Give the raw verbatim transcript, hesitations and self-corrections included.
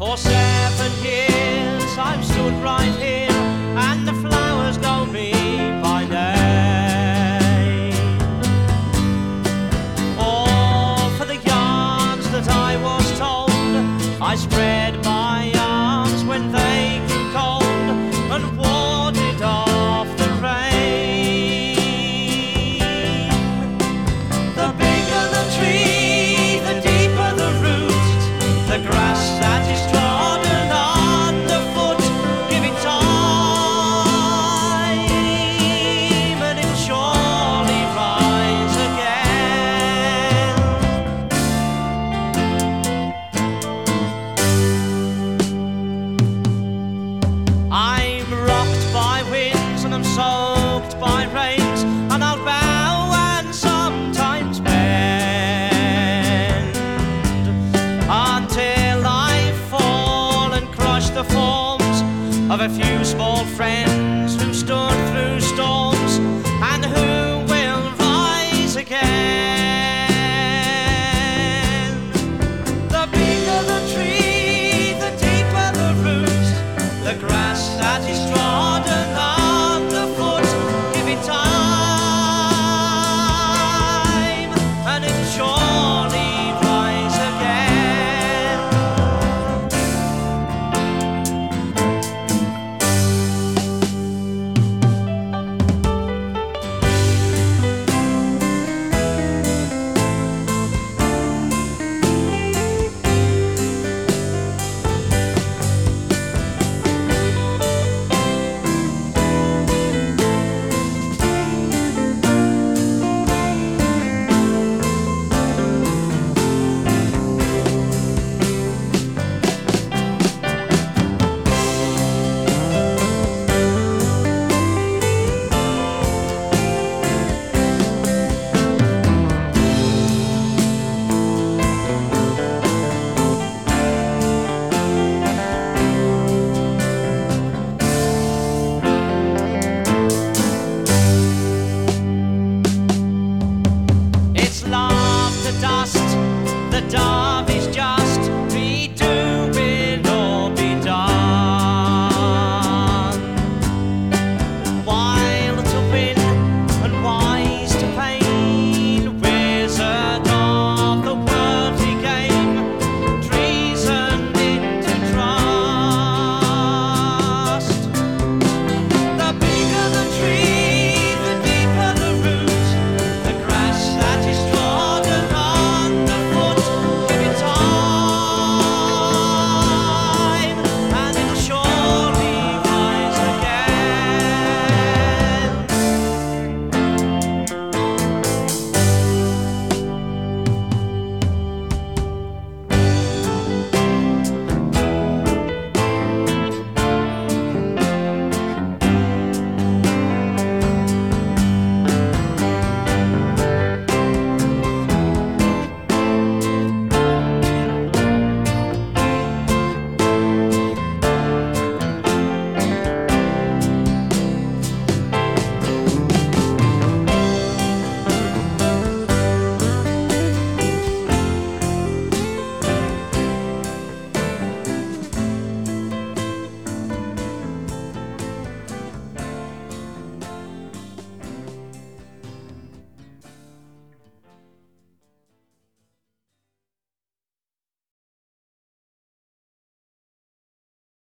For seven years I've stood right here, and the flowers know me by name. Oh, for the yarns that I was told, I spread my arms when they grew cold and warded off the rain. The bigger the tree, the deeper the roots, the grass that is trodden underfoot. Give it time and it will surely rise again. I'm rocked by winds and I'm soaked by rains, and I'll bow and sometimes bend until I fall and crush the forms of a few small friends who stood through storms and who will rise again. The bigger the tree, the deeper the roots, the grass that is trodden underfoot. Give it time and it will surely rise again. It's love, the dust, the dark.